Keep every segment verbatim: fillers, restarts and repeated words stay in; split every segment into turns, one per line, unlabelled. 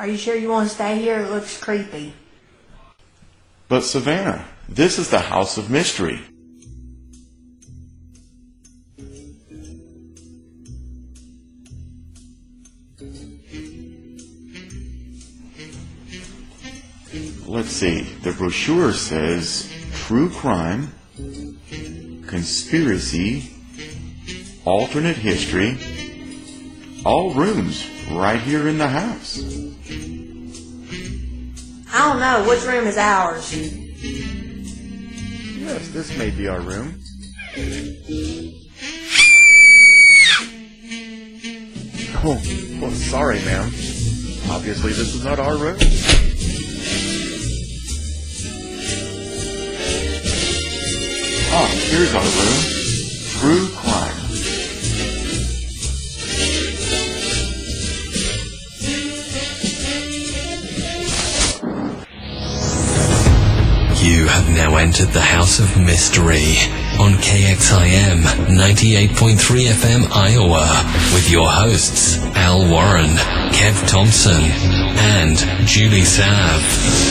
Are you sure you want to stay here? It looks creepy.
But Savannah, this is the House of Mystery. Let's see, the brochure says true crime, conspiracy, alternate history, all rooms right here in the house.
I don't know. Which room is ours?
Yes, this may be our room. Oh, well, sorry, ma'am. Obviously, this is not our room. Ah, here's our room. True crime.
You have now entered the House of Mystery on K X I M ninety-eight point three F M Iowa with your hosts Al Warren, Kev Thompson, and Julie Sav.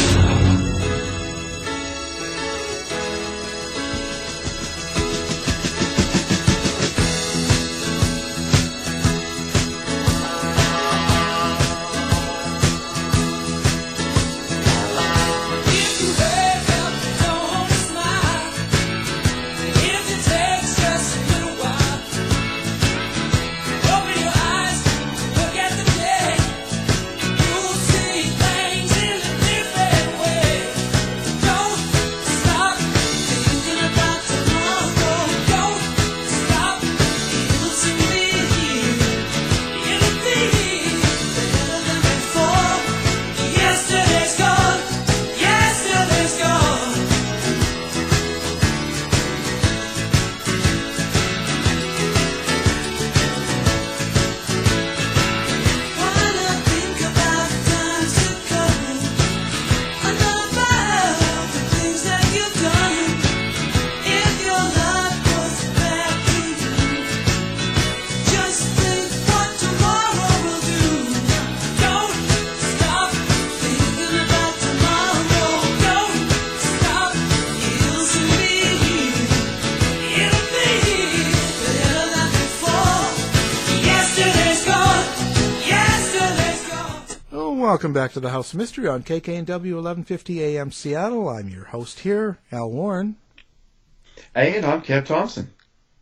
Welcome back to the House of Mystery on K K N W eleven fifty A M Seattle. I'm your host here, Al Warren.
Hey, and I'm Kev Thompson.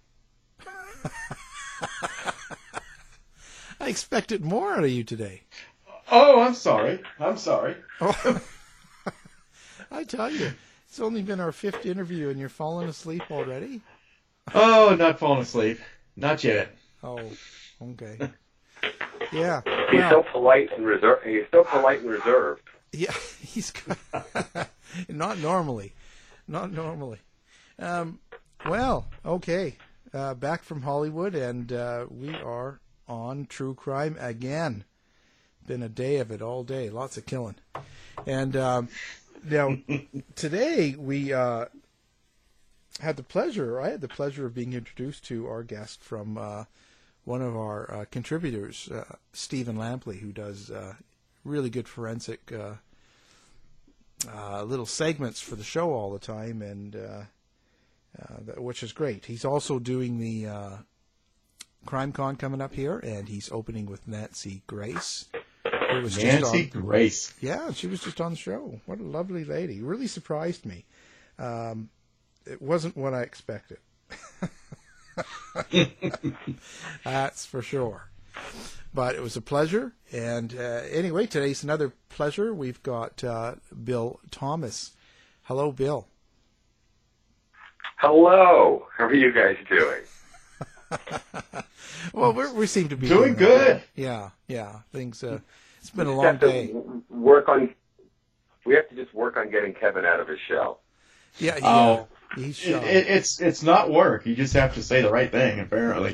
I expected more out of you today.
Oh, I'm sorry. I'm sorry.
Oh. I tell you, it's only been our fifth interview and you're falling asleep already?
Oh, not falling asleep. Not yet.
Oh, okay. Yeah.
He's
well,
so polite and reserved. He's so polite and reserved.
Yeah, he's not normally, not normally. Um, well, okay. Uh, back from Hollywood, and uh, we are on true crime again. Been a day of it all day. Lots of killing. And um, now today we uh, had the pleasure. I had the pleasure of being introduced to our guest from. Uh, One of our uh, contributors, uh, Stephen Lampley, who does uh, really good forensic uh, uh, little segments for the show all the time, and uh, uh, that, which is great. He's also doing the uh, CrimeCon coming up here, and he's opening with Nancy Grace. Who was
Nancy
just on,
Grace.
Yeah, she was just on the show. What a lovely lady. Really surprised me. Um, it wasn't what I expected. That's for sure. But it was a pleasure. And uh, anyway, today's another pleasure. We've got uh, Bill Thomas. Hello, Bill.
Hello. How are you guys doing?
Well, we're, we seem to be
doing, doing good.
Right. Yeah, yeah. Things. Uh, it's been a long day.
Work on. We have to just work on getting Kevin out of his shell.
Yeah. yeah.
Oh.
He's shy.
It, it, it's it's not work. You just have to say the right thing, apparently.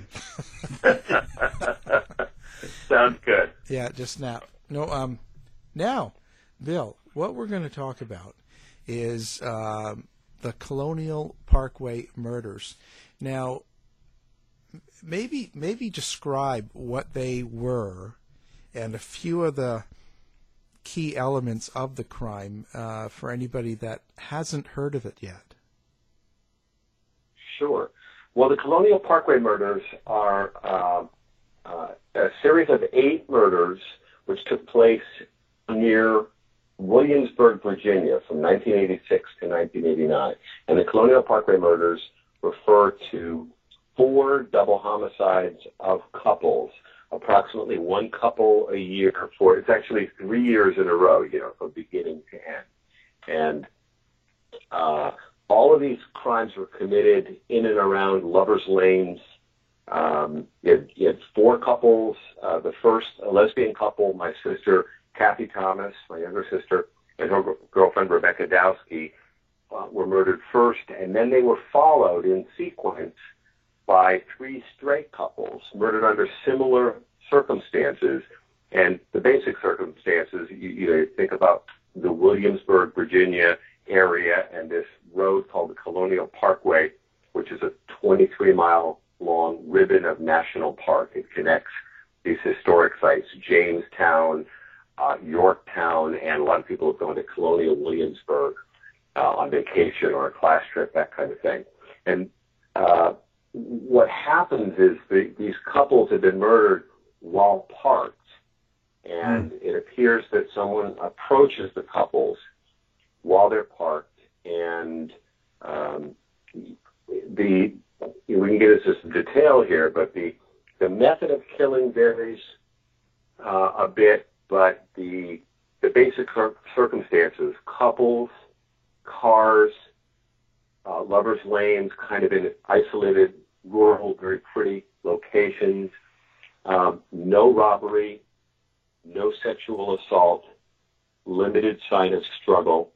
Sounds good.
Yeah, just snap. No, um, now, Bill, what we're going to talk about is um, the Colonial Parkway murders. Now, maybe maybe describe what they were and a few of the key elements of the crime uh, for anybody that hasn't heard of it yet?
Sure. Well, the Colonial Parkway murders are uh, uh, a series of eight murders which took place near Williamsburg, Virginia, from nineteen eighty-six to nineteen eighty-nine. And the Colonial Parkway murders refer to four double homicides of couples, approximately one couple a year for, it's actually three years in a row, you know, from beginning to end. And uh, all of these crimes were committed in and around lovers' lanes. Um, you, had, you had four couples. Uh, the first, a lesbian couple, my sister, Kathy Thomas, my younger sister, and her girlfriend, Rebecca Dowski, uh, were murdered first, and then they were followed in sequence by three straight couples murdered under similar circumstances. And the basic circumstances, you, you know, think about the Williamsburg, Virginia area and this road called the Colonial Parkway, which is a twenty-three mile long ribbon of national park. It connects these historic sites, Jamestown, uh, Yorktown, and a lot of people have gone to Colonial Williamsburg uh, on vacation or a class trip, that kind of thing. And uh, what happens is the, these couples have been murdered while parked, and mm. it appears that someone approaches the couples while they're parked, and um, the we can get into some detail here, but the the method of killing varies uh, a bit, but the the basic cir- circumstances: couples, cars, uh, lovers' lanes, kind of in isolated, rural, very pretty locations. Um, no robbery, no sexual assault, limited sign of struggle.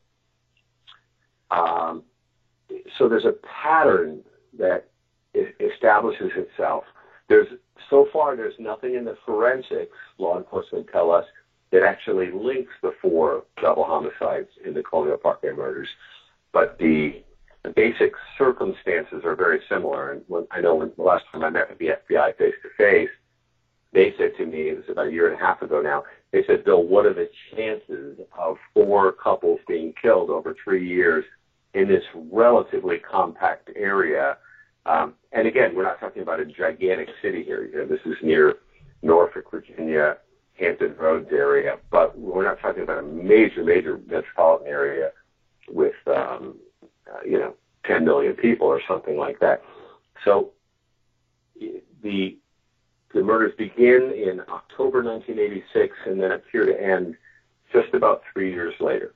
Um, so there's a pattern that I- establishes itself. There's so far there's nothing in the forensics, law enforcement tell us, that actually links the four double homicides in the Colonial Parkway murders, but the, the basic circumstances are very similar. And when, I know when the last time I met with the F B I face to face, they said to me, it was about a year and a half ago now, they said, Bill, what are the chances of four couples being killed over three years in this relatively compact area? Um, and again, we're not talking about a gigantic city here. You know, this is near Norfolk, Virginia, Hampton Roads area, but we're not talking about a major, major metropolitan area with, um, uh, you know, ten million people or something like that. So the the murders begin in October nineteen eighty-six and then appear to end just about three years later.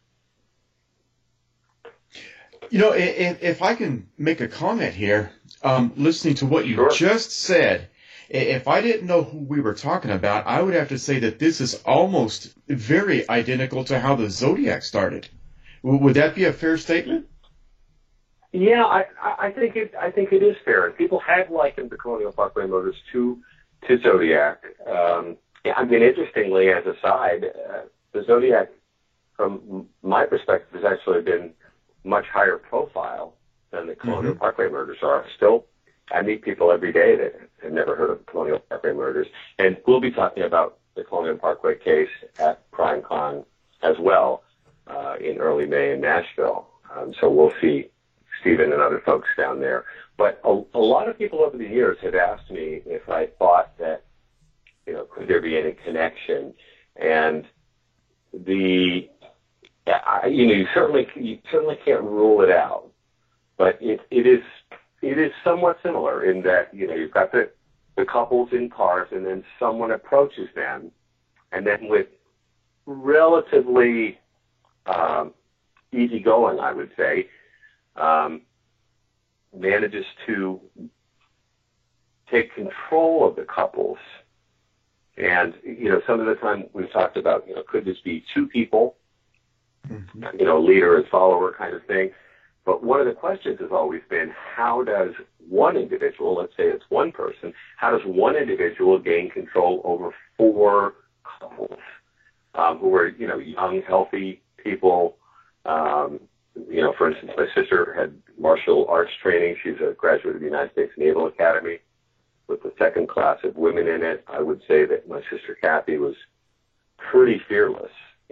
You know, if, if I can make a comment here, um, listening to what you
Sure.
just said, if I didn't know who we were talking about, I would have to say that this is almost very identical to how the Zodiac started. Would that be a fair statement?
Yeah, I, I think it. I think it is fair. And people have likened the Colonial Parkway murders to to Zodiac. Um, I mean, interestingly, as a side, uh, the Zodiac, from my perspective, has actually been much higher profile than the Colonial
Mm-hmm.
Parkway murders are. Still, I meet people every day that have never heard of the Colonial Parkway murders, and we'll be talking about the Colonial Parkway case at PrimeCon as well uh, in early May in Nashville. Um, so we'll see Stephen and other folks down there. But a, a lot of people over the years have asked me if I thought that, you know, could there be any connection? And the, I, you know, you certainly you certainly can't rule it out, but it it is it is somewhat similar in that, you know, you've got the the couples in cars, and then someone approaches them, and then with relatively um, easygoing, I would say, um, manages to take control of the couples. And, you know, some of the time we've talked about, you know, could this be two people, mm-hmm. you know, leader and follower kind of thing. But one of the questions has always been, how does one individual, let's say it's one person, how does one individual gain control over four couples um, who are, you know, young, healthy people? Um, you know, for instance, my sister had martial arts training. She's a graduate of the United States Naval Academy with the second class of women in it. I would say that my sister Kathy was pretty fearless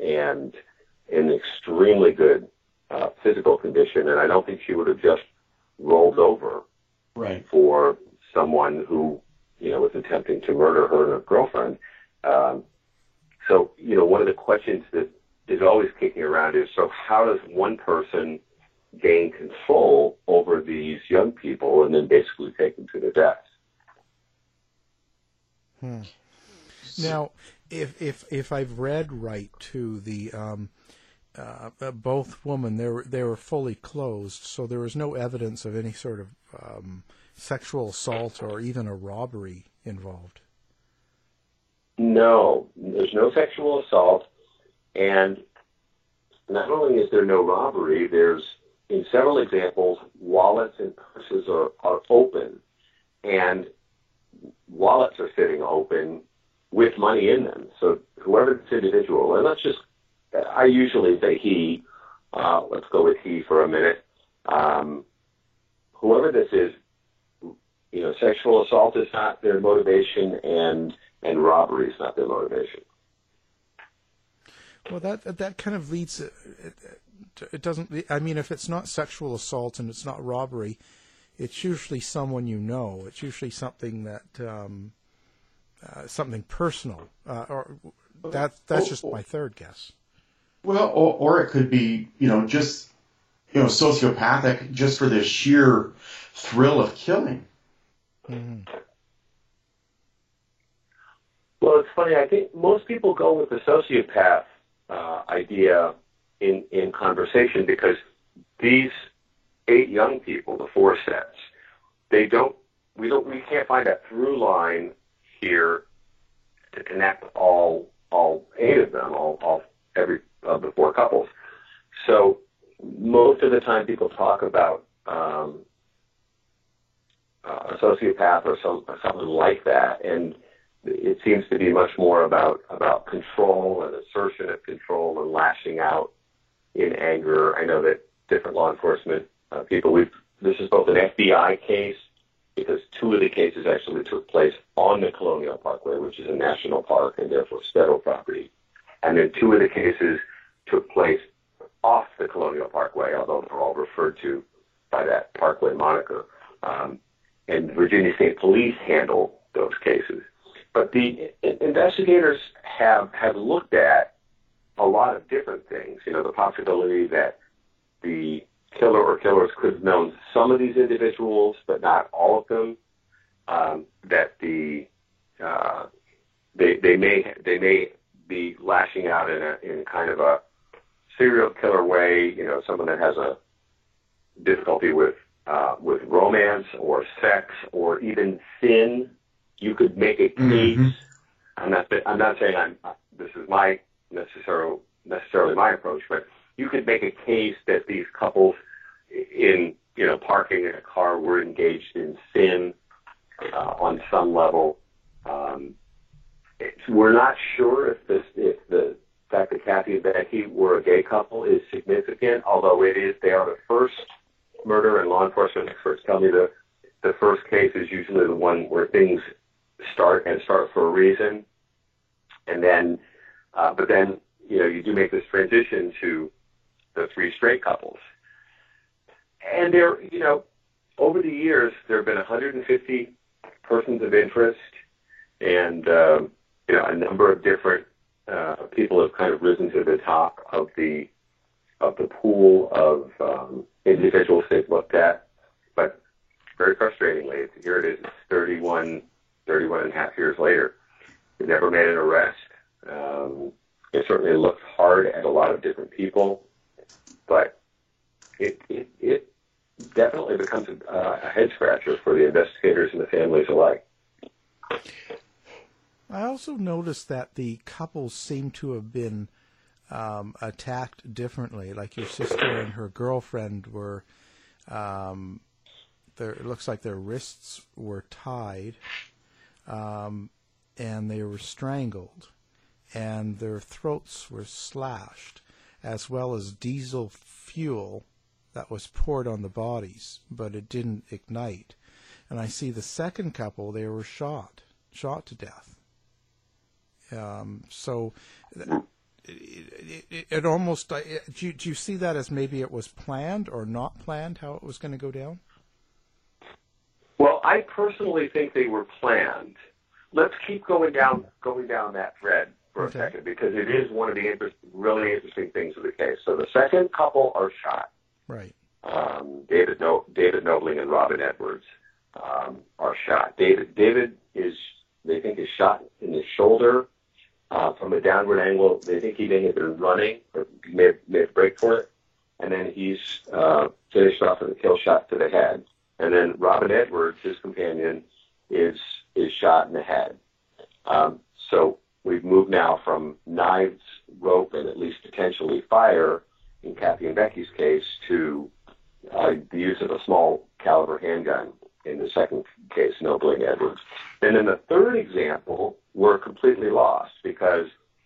and in extremely good uh, physical condition. And I don't think she would have just rolled over
Right.
for someone who, you know, was attempting to murder her and her girlfriend. Um, so, you know, one of the questions that is always kicking around is, so how does one person gain control over these young people and then basically take them to their deaths?
Hmm. Now, if if if I've read right, to the um, uh, uh, both women, they were they were fully clothed, so there was no evidence of any sort of um, sexual assault or even a robbery involved.
No, there's no sexual assault, and not only is there no robbery, there's, in several examples, wallets and purses are, are open, and wallets are sitting open with money in them. So whoever this individual, and let's just, I usually say he, uh, let's go with he for a minute. Um, whoever this is, you know, sexual assault is not their motivation, and and robbery is not their motivation.
Well, that that kind of leads. It, it doesn't. I mean, if it's not sexual assault and it's not robbery, it's usually someone you know. It's usually something that um, uh, something personal. Uh, or that that's just my third guess.
Well, or, or it could be, you know, just, you know, sociopathic just for the sheer thrill of killing.
Mm-hmm.
Well, it's funny. I think most people go with the sociopath uh, idea in, in conversation because these eight young people, the four sets, they don't. We don't. We can't find a through line here to connect all all eight of them, all, all every of the four couples. So most of the time, people talk about um, uh, a sociopath or some or something like that, and it seems to be much more about, about control and assertion of control and lashing out in anger. I know that different law enforcement uh, people, we've, this is both an F B I case, because two of the cases actually took place on the Colonial Parkway, which is a national park and therefore it's federal property. And then two of the cases took place off the Colonial Parkway, although they're all referred to by that Parkway moniker. Um, and Virginia State Police handle those cases. But the investigators have, have looked at a lot of different things. You know, the possibility that the killer or killers could have known some of these individuals, but not all of them. Um, that the uh, they they may they may be lashing out in a in kind of a serial killer way. You know, someone that has a difficulty with uh, with romance or sex or even sin. You could make a case. Mm-hmm. I'm not. I'm not saying I'm. This is my necessarily necessarily my approach, but you could make a case that these couples, in you know parking in a car, were engaged in sin uh, on some level. Um, it's, we're not sure if this if the fact that Kathy and Becky were a gay couple is significant, although it is. They are the first murder, and law enforcement experts tell me the the first case is usually the one where things start and start for a reason, and then, uh, but then, you know, you do make this transition to the three straight couples. And there, you know, over the years, there have been one hundred fifty persons of interest, and, um, you know, a number of different uh, people have kind of risen to the top of the, of the pool of um, individuals they've looked at. But very frustratingly, here it is, it's thirty-one, thirty-one and a half years later. They never made an arrest. Um, it certainly looked hard at a lot of different people, but it it, it definitely becomes a, a head scratcher for the investigators and the families alike.
I also noticed that the couples seem to have been um, attacked differently. Like your sister and her girlfriend were. Um, Their, it looks like their wrists were tied, um, and they were strangled, and their throats were slashed, as well as diesel fuel that was poured on the bodies, but it didn't ignite. And I see the second couple, they were shot, shot to death. Um, so it, it, it almost, it, do, you, do you see that as maybe it was planned or not planned, how it was going to go down?
Well, I personally think they were planned. Let's keep going down going down that thread for
Okay.
a second, because it is one of the interest, really interesting things of the case. So the second couple are shot.
Right.
Um, David no- David Nobling and Robin Edwards um, are shot. David David is, they think, is shot in the shoulder uh, from a downward angle. They think he may have been running or may have, may have break for it, and then he's uh, finished off with a kill shot to the head. And then Robin Edwards, his companion, is is shot in the head. Um, so we've moved now from knives, rope, and at least potentially fire in Kathy and Becky's case to uh, the use of a small caliber handgun in the second case, Nobling Edwards. And in the third example, we're completely lost because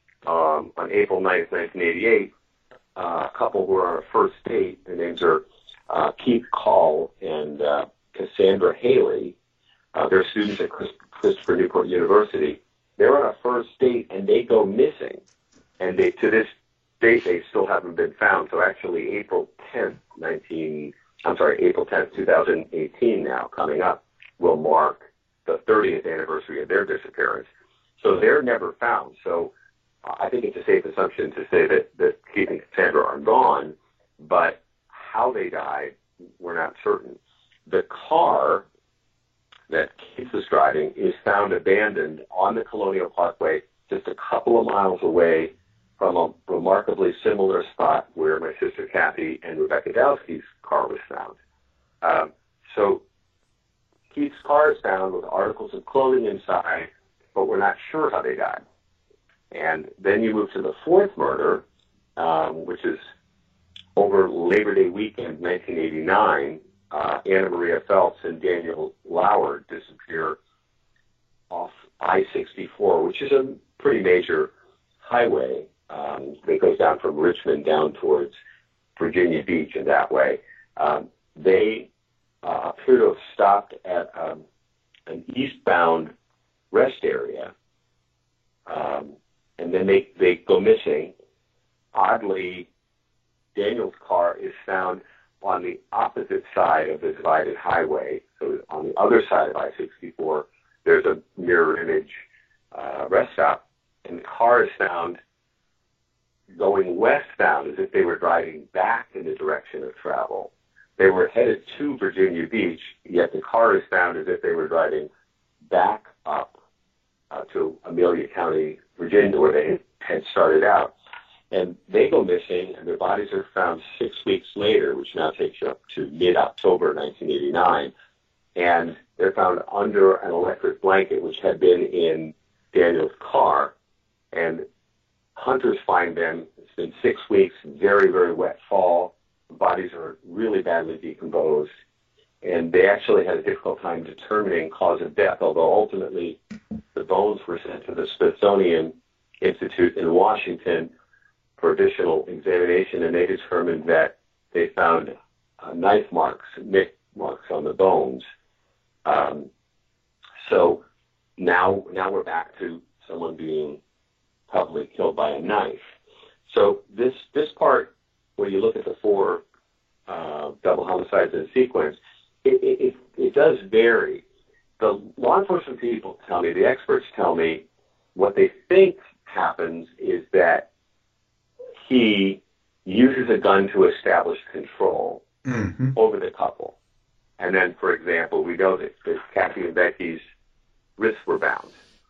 um, on April ninth, nineteen eighty-eight, uh, a couple who were on a first date, their names are uh, Keith Call and uh, Cassandra Haley. Uh, they're students at Chris- Christopher Newport University. They're on a first date and they go missing. And they, to this date, they still haven't been found. So actually, April tenth, nineteen, I'm sorry, April tenth, twenty eighteen now coming up will mark the thirtieth anniversary of their disappearance. So they're never found. So uh, I think it's a safe assumption to say that, that Keith and Cassandra are gone, but how they died, we're not certain. The car that Keith was driving is found abandoned on the Colonial Parkway just a couple of miles away from a remarkably similar spot where my sister Kathy and Rebecca Dowski's car was found. Um, so Keith's car is found with articles of clothing inside, but we're not sure how they died. And then you move to the fourth murder, um, which is over Labor Day weekend, nineteen eighty-nine. Uh, Anna Maria Phelps and Daniel Lauer disappear off I sixty-four, which is a pretty major highway um, that goes down from Richmond down towards Virginia Beach and that way. Um, they uh, appear to have stopped at um, an eastbound rest area, um, and then they, they go missing. Oddly, Daniel's car is found on the opposite side of the divided highway. So on the other side of I sixty-four, there's a mirror image uh, rest stop, and the car is found going westbound as if they were driving back in the direction of travel. They were headed to Virginia Beach, yet the car is found as if they were driving back up uh, to Amelia County, Virginia, where they had started out. And they go missing, and their bodies are found six weeks later, which now takes you up to mid-October nineteen eighty-nine. And they're found under an electric blanket, which had been in Daniel's car. And hunters find them. It's been six weeks, very, very wet fall. The bodies are really badly decomposed. And they actually had a difficult time determining cause of death, although ultimately the bones were sent to the Smithsonian Institute in Washington for additional examination, and they determined that they found uh, knife marks, nick marks on the bones. Um, so now, now we're back to someone being probably killed by a knife. So this this part, when you look at the four uh, double homicides in sequence, it, it, it, it does vary. The law enforcement people tell me, the experts tell me, what they think happens is that he uses a gun to establish control mm-hmm. over the couple. And then, for example, we know that, that Kathy and Becky's wrists were bound.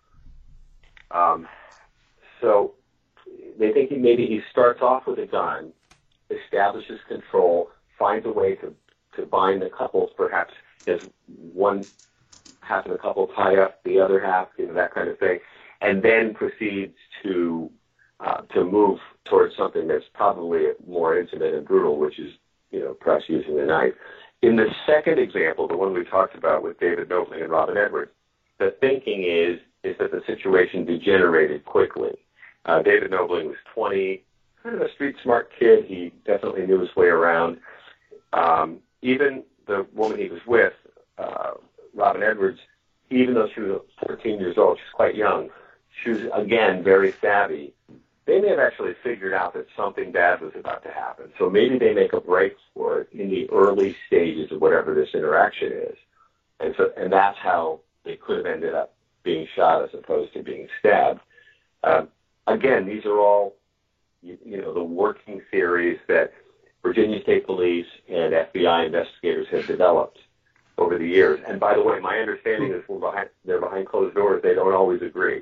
Um, so they think he, maybe he starts off with a gun, establishes control, finds a way to, to bind the couples, perhaps as one half of the couple tie up the other half, you know, that kind of thing, and then proceeds to uh, to move towards something that's probably more intimate and brutal, which is, you know, perhaps using a knife. In the second example, the one we talked about with David Nobling and Robin Edwards, the thinking is is that the situation degenerated quickly. Uh, David Nobling was twenty, kind of a street-smart kid. He definitely knew his way around. Um, even the woman he was with, uh, Robin Edwards, even though she was fourteen years old, she's quite young, she was, again, very savvy. they may have actually figured out that something bad was about to happen. So maybe they make a break for it in the early stages of whatever this interaction is. And so, and that's how they could have ended up being shot as opposed to being stabbed. Um, again, these are all, you, you know, the working theories that Virginia State Police and F B I investigators have developed over the years. And by the way, my understanding is we're behind, they're behind closed doors. They don't always agree.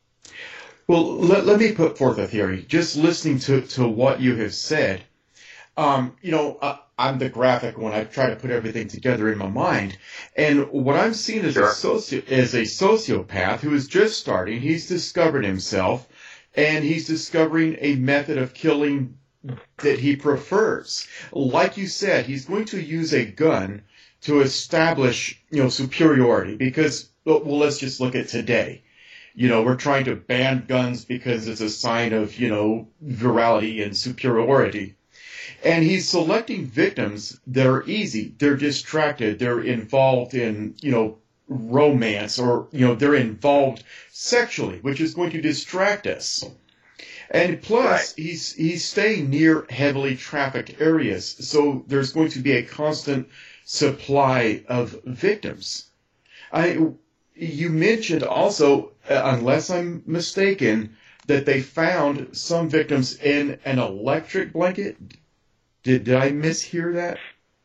Well, let, let me put forth a theory. Just listening to, to what you have said, um, you know, I, I'm the graphic one. I try to put everything together in my mind. And what I'm seeing is, sure. a, soci- is a sociopath who is just starting. He's discovered himself, and he's discovering a method of killing that he prefers. Like you said, he's going to use a gun to establish, you know, superiority. Because, well, let's just look at today. You know, we're trying to ban guns because it's a sign of, you know, virality and superiority. And he's selecting victims that are easy. They're distracted. They're involved in, you know, romance, or, you know, they're involved sexually, which is going to distract us. And plus, right. he's he's staying near heavily trafficked areas, so there's going to be a constant supply of victims. I, you mentioned also, uh, unless I'm mistaken, that they found some victims in an electric blanket. Did, did I mishear that?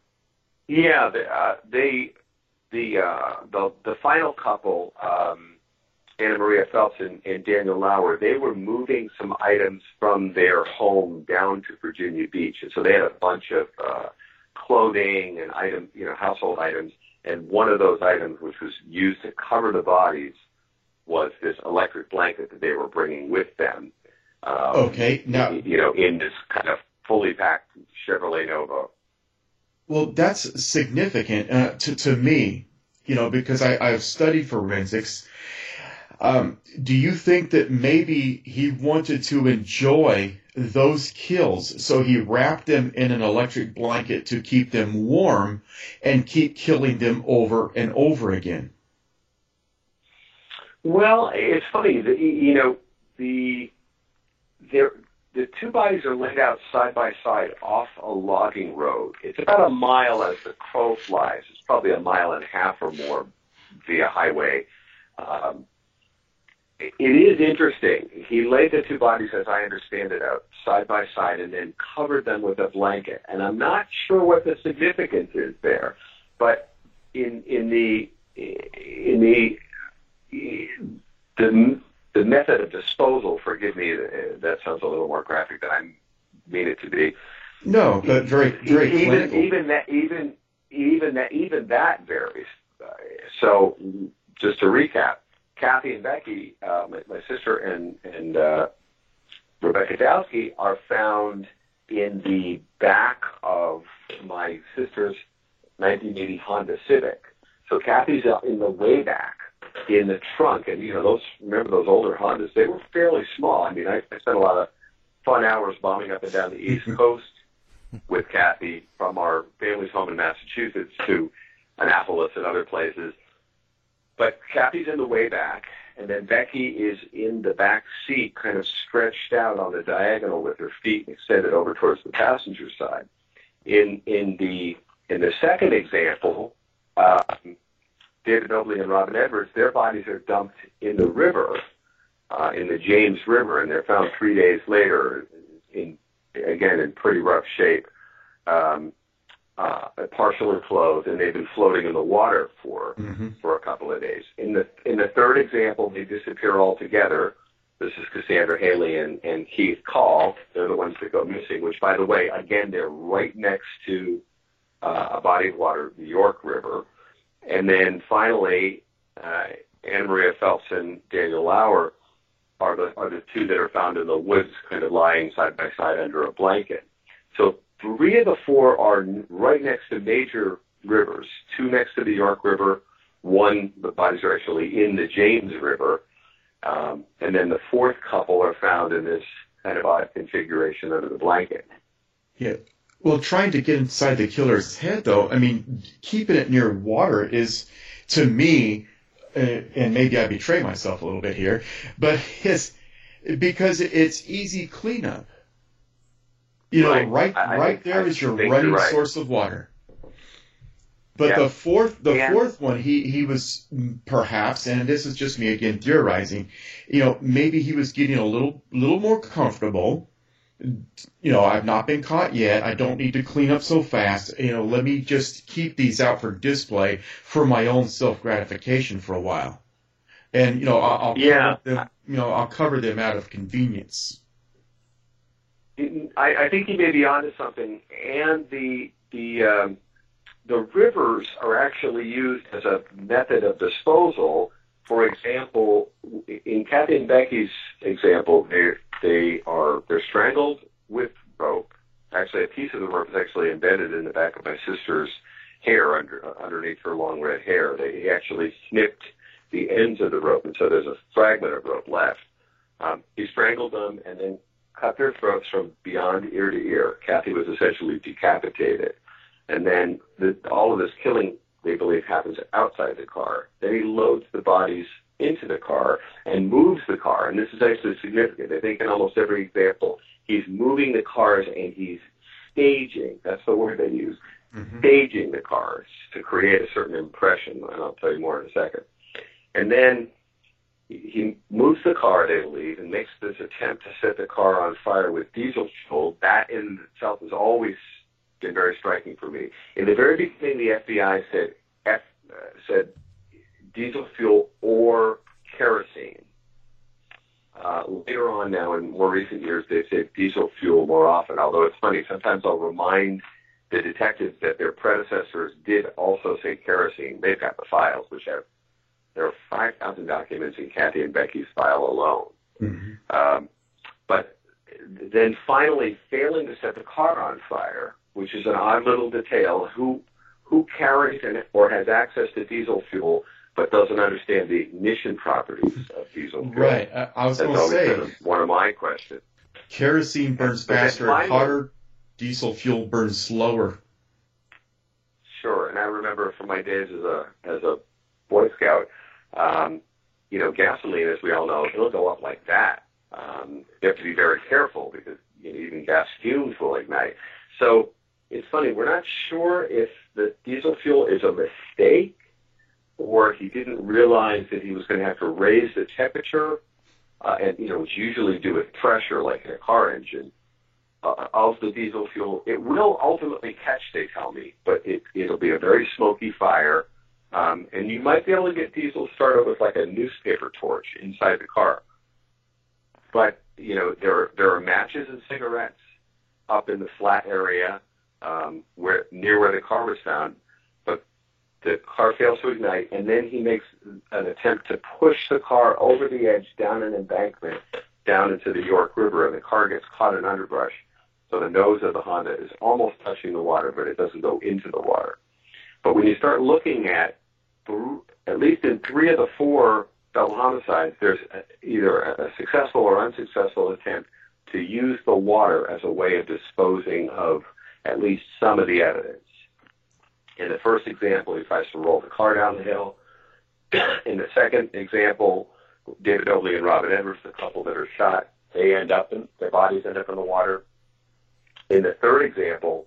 Yeah, the uh, they, the, uh, the the final couple, um, Anna Maria Phelps and, and Daniel Lauer, they were moving some items from their home down to Virginia Beach, and so they had a bunch of uh, clothing and item, you know, household items. And one of those items, which was used to cover the bodies, was this electric blanket that they were bringing with them. Um,
okay, now
you know, in this kind of fully packed Chevrolet Nova.
Well, that's significant uh, to to me, you know, because I I've studied forensics. Um, do you think that maybe he wanted to enjoy those kills, so he wrapped them in an electric blanket to keep them warm and keep killing them over and over again?
Well, it's funny that, you know, the there the two bodies are laid out side by side off a logging road. It's about a mile as the crow flies. It's probably a mile and a half or more via highway. Um, It is interesting. He laid the two bodies, as I understand it, out side by side and then covered them with a blanket. And I'm not sure what the significance is there, but in in the in the the, the method of disposal, forgive me, that sounds a little more graphic than I mean it to be.
No, but very very
even
clinical.
even that even even that even that varies. So just to recap. Kathy and Becky, uh, my, my sister and, and uh, Rebecca Dowski, are found in the back of my sister's nineteen eighty Honda Civic. So Kathy's out in the way back in the trunk. And, you know, those remember those older Hondas? They were fairly small. I mean, I, I spent a lot of fun hours bombing up and down the East Coast with Kathy from our family's home in Massachusetts to Annapolis and other places. But Kathy's in the way back, and then Becky is in the back seat, kind of stretched out on the diagonal with her feet extended over towards the passenger side. In in the in the second example, um, David Nobley and Robin Edwards, their bodies are dumped in the river, uh, in the James River, and they're found three days later, in again in pretty rough shape. Um, Uh, partially clothed, and they've been floating in the water for mm-hmm. for a couple of days. In the in the third example, they disappear altogether. This is Cassandra Haley and, and Keith Call. They're the ones that go missing, which, by the way, again, they're right next to uh, a body of water, the York River. And then finally, uh, Anna Maria Phelps and Daniel Lauer are the are the two that are found in the woods, kind of lying side by side under a blanket. So three of the four are right next to major rivers, two next to the York River, one, the bodies are actually in the James River, um, and then the fourth couple are found in this kind of odd configuration under the blanket.
Yeah. Well, trying to get inside the killer's head, though, I mean, keeping it near water is, to me, uh, and maybe I betray myself a little bit here, but his... because it's easy cleanup. You know,
Right.
right,
I- I
right
think-
there
I
is your
think
running
you're right.
source of water. But
Yeah.
the fourth, the
And-
fourth one, he, he was mm, perhaps, and this is just me again theorizing, you know, maybe he was getting a little, little more comfortable. You know, I've not been caught yet. I don't need to clean up so fast. You know, let me just keep these out for display for my own self gratification for a while. And you know, I'll, I'll
Yeah.
cover them. You know, I'll cover them out of convenience.
I, I think you may be onto something, and the the um, the rivers are actually used as a method of disposal. For example, in Kathy and Becky's example, they they are they're strangled with rope. Actually, a piece of the rope is actually embedded in the back of my sister's hair under underneath her long red hair. They actually snipped the ends of the rope, and so there's a fragment of rope left. Um, he strangled them and then cut their throats from beyond ear to ear. Kathy was essentially decapitated. And then the, all of this killing, they believe, happens outside the car. Then he loads the bodies into the car and moves the car. And this is actually significant. I think in almost every example, he's moving the cars and he's staging. That's the word they use. Mm-hmm. Staging the cars to create a certain impression. And I'll tell you more in a second. And then he moves the car, they believe, and makes this attempt to set the car on fire with diesel fuel. That in itself has always been very striking for me. In the very beginning, the F B I said F, uh, said diesel fuel or kerosene. Uh, later on now, in more recent years, they've said diesel fuel more often, although it's funny. Sometimes I'll remind the detectives that their predecessors did also say kerosene. They've got the files, which have there are five thousand documents in Kathy and Becky's file alone. Mm-hmm. Um, but then finally failing to set the car on fire, which is an odd little detail, who who carries an, or has access to diesel fuel but doesn't understand the ignition properties of diesel fuel.
Right. I, I was
That's
going to say,
been one of my questions.
Kerosene burns
But then
faster and
finally-
hotter. Diesel fuel burns slower.
Sure, and I remember from my days as a as a Boy Scout, um, you know, gasoline, as we all know, it'll go up like that. Um, you have to be very careful because you know, even gas fumes will ignite. So it's funny, we're not sure if the diesel fuel is a mistake or he didn't realize that he was going to have to raise the temperature, uh, and, you know, it's usually do with pressure like in a car engine, uh, of the diesel fuel. It will ultimately catch, they tell me, but it, it'll be a very smoky fire. Um, and you might be able to get diesel started with like a newspaper torch inside the car. But, you know, there are, there are matches and cigarettes up in the flat area um, where near where the car was found. But the car fails to ignite, and then he makes an attempt to push the car over the edge down an embankment down into the York River, and the car gets caught in underbrush. So the nose of the Honda is almost touching the water, but it doesn't go into the water. But when you start looking at, at least in three of the four double homicides, there's either a successful or unsuccessful attempt to use the water as a way of disposing of at least some of the evidence. In the first example, he tries to roll the car down the hill. In the second example, David Oakley and Robin Edwards, the couple that are shot, they end up in, their bodies end up in the water. In the third example,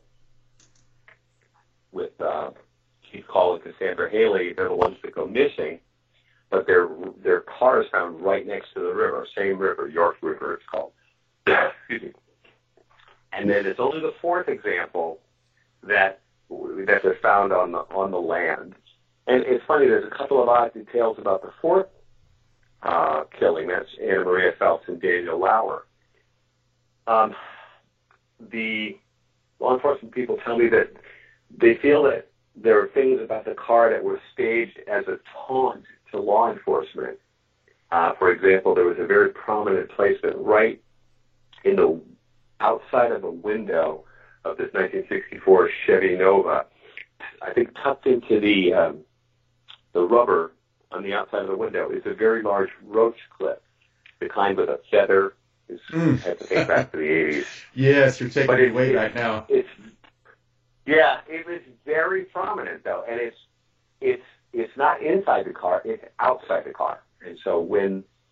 with uh, Keith Call and Cassandra Haley, they're the ones that go missing, but their their car is found right next to the river, same river, York River it's called. Excuse me. And then it's only the fourth example that that they're found on the on the land. And it's funny, there's a couple of odd details about the fourth uh, killing. That's Anna Maria Phelps and Daniel Lauer. Um, the law enforcement people tell me that they feel that there are things about the car that were staged as a taunt to law enforcement. Uh, for example, there was a very prominent placement right in the outside of a window of this nineteen sixty-four Chevy Nova, I think tucked into the um, the rubber on the outside of the window is a very large roach clip, the kind with a feather. It's,
Mm.
I have to think back to the eighties.
Yes, you're taking
But
me
it-
away
it-
right now.
It's yeah, it was very prominent though, and it's it's it's not inside the car; it's outside the car. And so when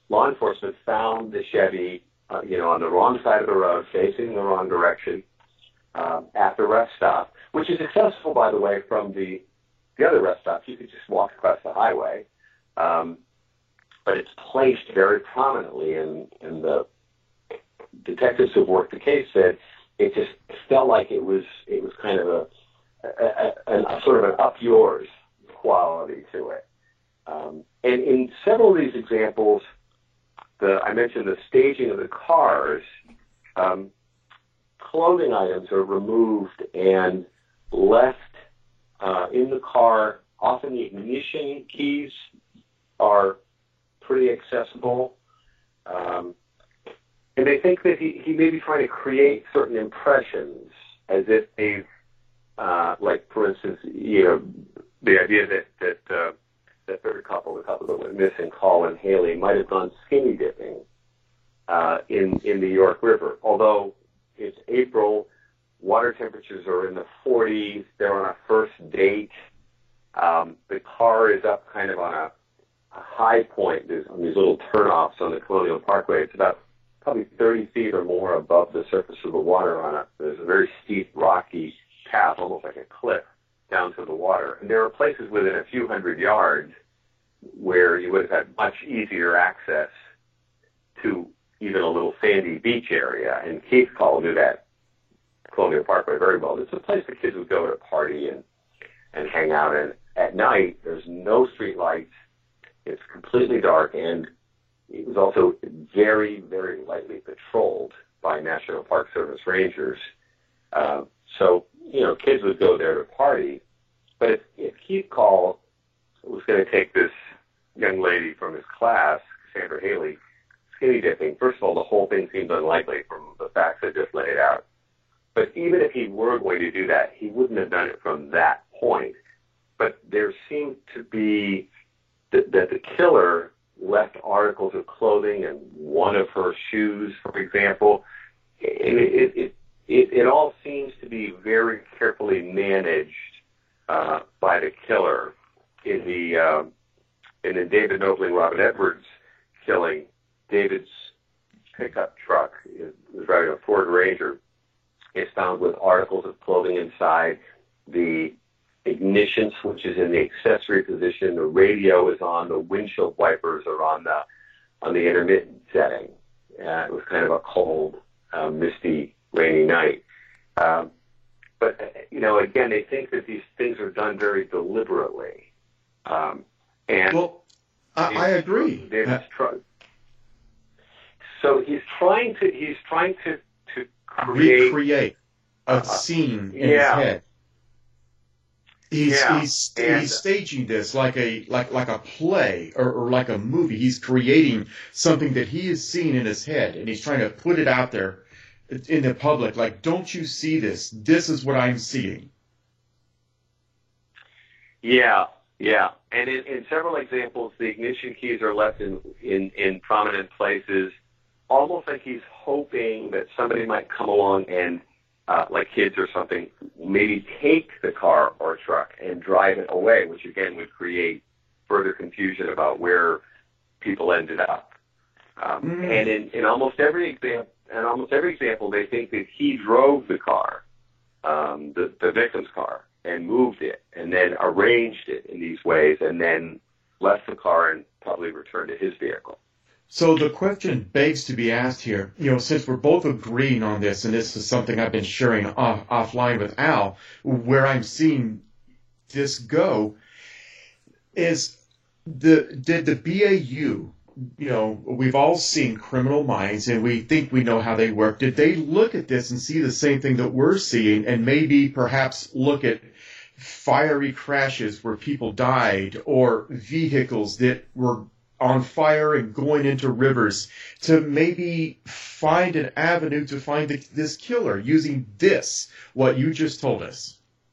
law enforcement found the Chevy, uh, you know, on the wrong side of the road, facing the wrong direction, um, at the rest stop, which is accessible, by the way, from the the other rest stops. You could just walk across the highway, um, but it's placed very prominently, and and the detectives who've worked the case said it just felt like it was it was kind of a, a, a, a sort of an up yours quality to it. Um, and in several of these examples, the I mentioned the staging of the cars. Um, clothing items are removed and left uh, in the car. Often the ignition keys are pretty accessible. Um, and they think that he, he may be trying to create certain impressions as if they've, uh, like, for instance, you know, the idea that, that uh, that third couple, the couple that went missing, Colin Haley, might have gone skinny dipping uh, in, in the York River. Although it's April, water temperatures are in the forties, they're on a first date. Um, the car is up kind of on a, a high point. There's on these little turnoffs on the Colonial Parkway. It's about probably thirty feet or more above the surface of the water on it. There's a very steep, rocky path, almost like a cliff, down to the water. And there are places within a few hundred yards where you would have had much easier access to even a little sandy beach area. And Keith Call knew that Colonial Parkway very well. It's a place the kids would go to party and, and hang out. And at night, there's no street lights. It's completely dark, and it was also very, very lightly patrolled by National Park Service rangers. Uh, so, you know, kids would go there to party. But if, if Keith Call was going to take this young lady from his class, Cassandra Haley, skinny dipping, first of all, the whole thing seems unlikely from the facts I just laid out. But even if he were going to do that, he wouldn't have done it from that point. But there seemed to be that, that the killer left articles of clothing and one of her shoes, for example. And it, it, it, it all seems to be very carefully managed uh, by the killer. In the uh, in the David Knobling, Robin Edwards killing, David's pickup truck was driving a Ford Ranger. It's found with articles of clothing inside. The ignition switch is in the accessory position. The radio is on. The windshield wipers are on the on the intermittent setting. Uh, it was kind of a cold, uh, misty, rainy night. Um, but, uh, you know, again, they think that these things are done very deliberately. Um, and
well, I, I agree.
David's truck. So he's trying to he's trying to, to create
recreate a
uh,
scene in
yeah.
his head. He's
yeah.
he's
and,
he's staging this like a like like a play or, or like a movie. He's creating something that he has seen in his head, and he's trying to put it out there in the public. Like, don't you see this? This is what I'm seeing.
Yeah, yeah. And in, in several examples, the ignition keys are left in, in, in prominent places, almost like he's hoping that somebody might come along and, uh, like kids or something, maybe take the car or truck and drive it away, which again would create further confusion about where people ended up. Um, mm. And in, in almost every example, in almost every example, they think that he drove the car, um, the, the victim's car, and moved it, and then arranged it in these ways, and then left the car and probably returned to his vehicle.
So the question begs to be asked here, you know, since we're both agreeing on this, and this is something I've been sharing off, offline with Al, where I'm seeing this go, is the did the B A U, you know, we've all seen Criminal Minds, and we think we know how they work. Did they look at this and see the same thing that we're seeing, and maybe perhaps look at fiery crashes where people died, or vehicles that were on fire and going into rivers, to maybe find an avenue to find the, this killer using this, what you just told us?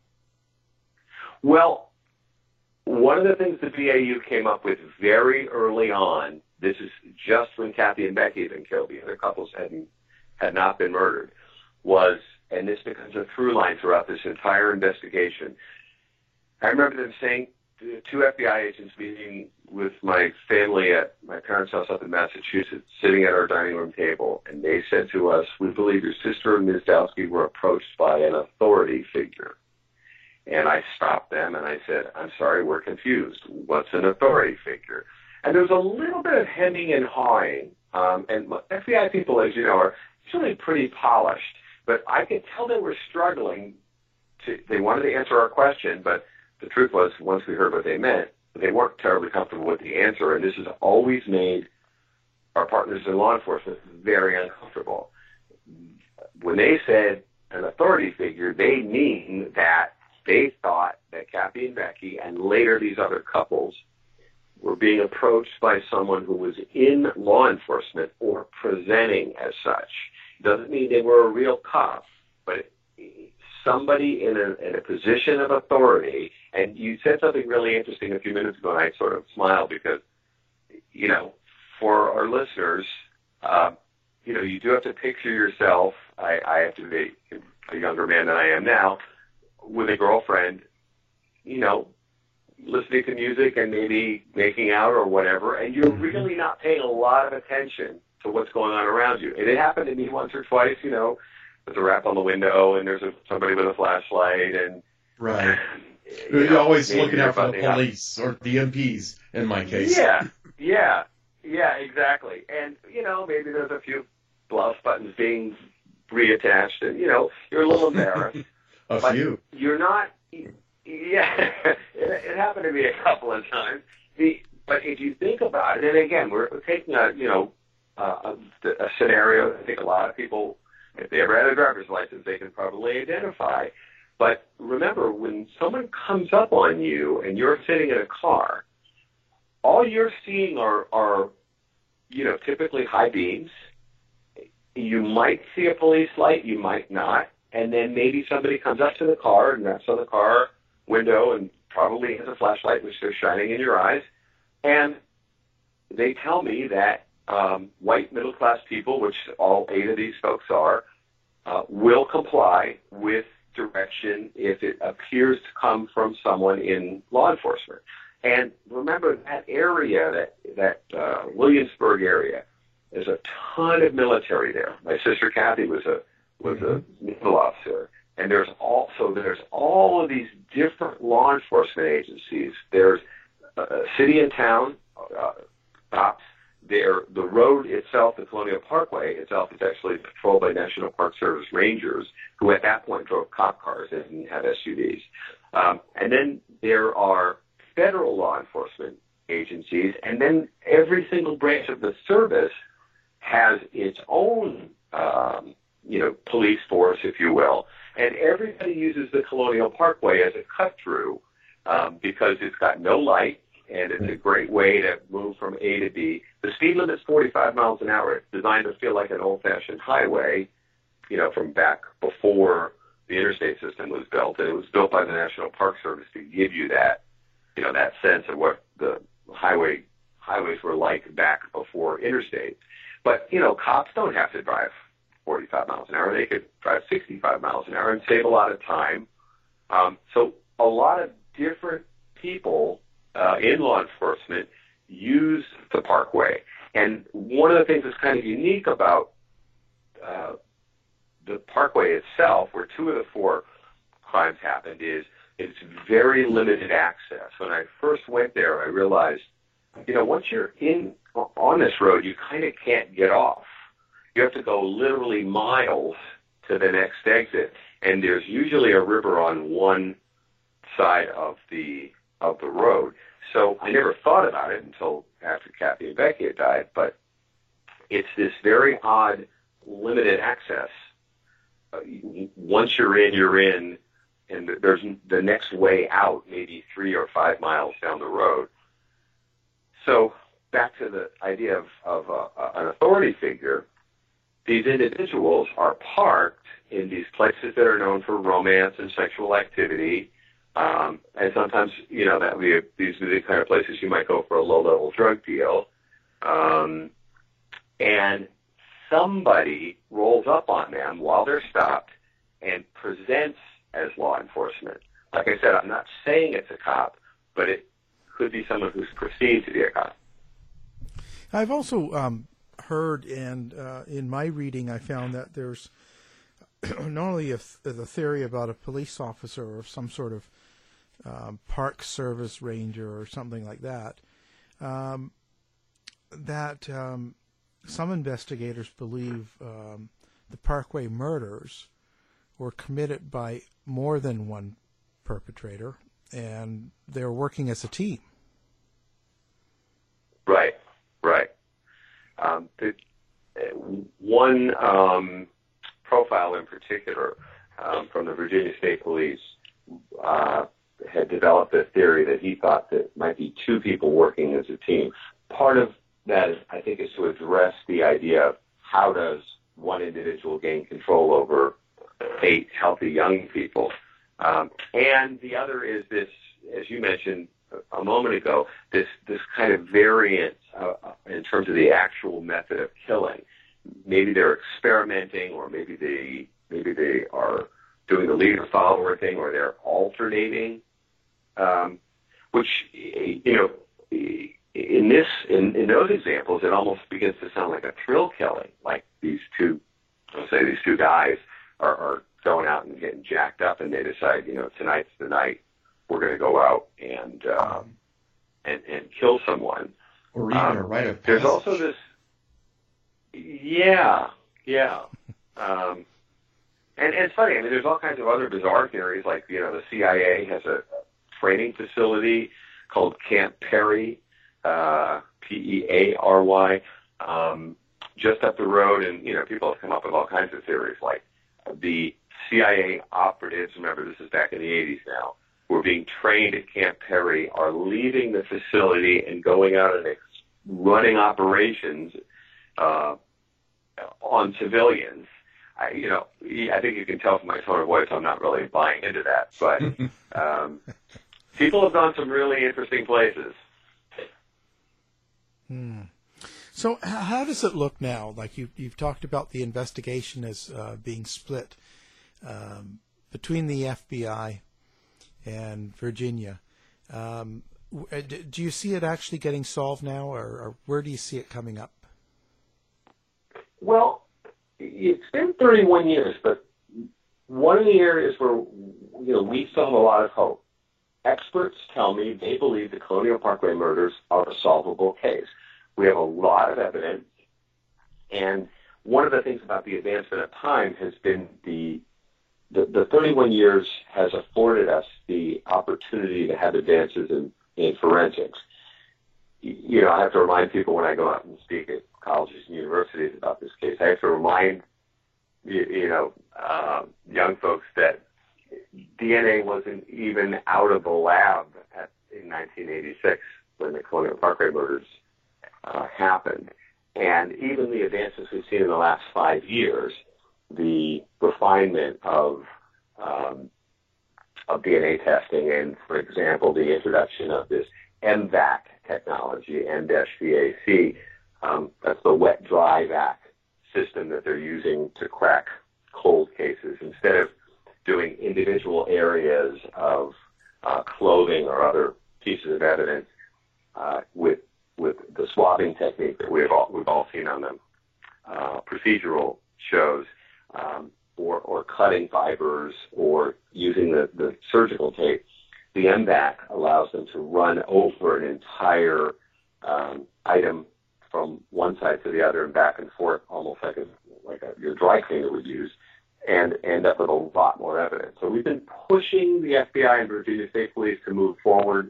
Well, one of the things the B A U came up with very early on, this is just when Kathy and Becky had been killed, the other couples hadn't, had not been murdered, was, and this becomes a through line throughout this entire investigation, I remember them saying, two F B I agents meeting with my family at my parents' house up in Massachusetts, sitting at our dining room table, and they said to us, "We believe your sister and Miz Dowski were approached by an authority figure." And I stopped them and I said, "I'm sorry, we're confused. What's an authority figure?" And there was a little bit of hemming and hawing. Um, and F B I people, as you know, are usually pretty polished. But I could tell they were struggling. To, they wanted to answer our question, but the truth was, once we heard what they meant, they weren't terribly comfortable with the answer, and this has always made our partners in law enforcement very uncomfortable. When they said an authority figure, they mean that they thought that Kathy and Becky, and later these other couples, were being approached by someone who was in law enforcement or presenting as such. It doesn't mean they were a real cop, but somebody in a, in a position of authority. And you said something really interesting a few minutes ago, and I sort of smiled because, you know, for our listeners, uh, you know, you do have to picture yourself. I, I have to be a younger man than I am now, with a girlfriend, you know, listening to music and maybe making out or whatever, and you're really not paying a lot of attention to what's going on around you. And it happened to me once or twice, you know, there's a rap on the window and there's a, somebody with a flashlight and
right.
You
You're
know,
always looking out for the
up.
police or the M Ps in my case.
Yeah, yeah, yeah, exactly. And, you know, maybe there's a few blouse buttons being reattached and, you know, you're a little embarrassed.
a
but
few.
You're not, yeah, it, it happened to me a couple of times. The, but if you think about it, and again, we're taking a, you know, uh, a, a scenario I think a lot of people, if they ever had a driver's license, they can probably identify. But remember, when someone comes up on you and you're sitting in a car, all you're seeing are, are you know, typically high beams. You might see a police light, you might not. And then maybe somebody comes up to the car and knocks on the car window and probably has a flashlight, which they're shining in your eyes. And they tell me that um, white middle-class people, which all eight of these folks are, uh, will comply with direction if it appears to come from someone in law enforcement. And remember, that area, that, that uh, Williamsburg area, there's a ton of military there. My sister Kathy was a was a naval officer. And there's also, there's all of these different law enforcement agencies. There's a city and town uh, cops. There, the road itself, the Colonial Parkway itself, is actually patrolled by National Park Service rangers who at that point drove cop cars and didn't have S U Vs. Um, and then there are federal law enforcement agencies, and then every single branch of the service has its own um, you know, police force, if you will. And everybody uses the Colonial Parkway as a cut-through um, because it's got no light, and it's a great way to move from A to B. The speed limit is forty-five miles an hour. It's designed to feel like an old-fashioned highway, you know, from back before the interstate system was built. And it was built by the National Park Service to give you that, you know, that sense of what the highway highways were like back before interstate. But, you know, cops don't have to drive forty-five miles an hour. They could drive sixty-five miles an hour and save a lot of time. Um, so a lot of different people uh, in law enforcement use the Parkway. And one of the things that's kind of unique about uh, the Parkway itself, where two of the four crimes happened, is it's very limited access. When I first went there, I realized, you know, once you're in on this road, you kind of can't get off. You have to go literally miles to the next exit, and there's usually a river on one side of the of the road. So I never thought about it until after Kathy and Becky had died, but it's this very odd, limited access. Uh, once you're in, you're in, and there's the next way out, maybe three or five miles down the road. So back to the idea of, of uh, an authority figure. These individuals are parked in these places that are known for romance and sexual activity, um, and sometimes, you know, that we these are the kind of places you might go for a low-level drug deal. Um, and somebody rolls up on them while they're stopped and presents as law enforcement. Like I said, I'm not saying it's a cop. but it could be someone who's perceived to be a cop.
I've also um, heard, and uh, in my reading, I found that there's not only a th- the theory about a police officer or some sort of um, park service ranger or something like that, um, that um, some investigators believe um, the Parkway murders were committed by more than one perpetrator, and they're working as a team.
Right, right. Um, the, one um, profile in particular um, from the Virginia State Police uh, had developed a theory that he thought that it might be two people working as a team. Part of that, is, I think, is to address the idea of how does one individual gain control over eight healthy young people. Um, and the other is this, as you mentioned a moment ago, this, this kind of variance uh, in terms of the actual method of killing. Maybe they're experimenting, or maybe they maybe they are doing the leader-follower thing, or they're alternating, um, which, you know, in this in, in those examples, it almost begins to sound like a thrill killing, like these two, let's say these two guys are, are going out and getting jacked up, and they decide, you know, tonight's the night we're going to go out and um, and and kill someone.
Or even
um,
a rite of passage.
There's also this, yeah, yeah. Um, and, and it's funny, I mean, there's all kinds of other bizarre theories, like, you know, the C I A has a training facility called Camp Perry, uh, P E A R Y, um, just up the road, and, you know, people have come up with all kinds of theories, like the C I A operatives, remember this is back in the eighties now, who are being trained at Camp Perry are leaving the facility and going out and ex- running operations uh, on civilians. I, you know, I think you can tell from my tone of voice I'm not really buying into that, but um, people have gone some really interesting places.
Hmm. So h- how does it look now? Like you, you've talked about the investigation as uh, being split um, between the F B I and Virginia. Um, do you see it actually getting solved now, or, or where do you see it coming up?
Well, it's been thirty-one years, but one of the areas where, you know, we still have a lot of hope. Experts tell me they believe the Colonial Parkway murders are a solvable case. We have a lot of evidence, and one of the things about the advancement of time has been the The, the thirty-one years has afforded us the opportunity to have advances in, in forensics. You know, I have to remind people when I go out and speak at colleges and universities about this case, I have to remind, you, you know, uh, young folks that D N A wasn't even out of the lab at, in nineteen eighty-six when the Colonial Parkway murders uh, happened. And even the advances we've seen in the last five years, the refinement of um, of D N A testing, and, for example, the introduction of this M VAC technology, M V A C, um, that's the wet-dry vac system that they're using to crack cold cases. Instead of doing individual areas of uh, clothing or other pieces of evidence uh, with with the swabbing technique that we've all, we've all seen on the uh, procedural shows, Um, or, or cutting fibers, or using the, the surgical tape, the M VAC allows them to run over an entire um, item from one side to the other and back and forth, almost like a like a, your dry cleaner would use, and end up with a lot more evidence. So we've been pushing the F B I and Virginia State Police to move forward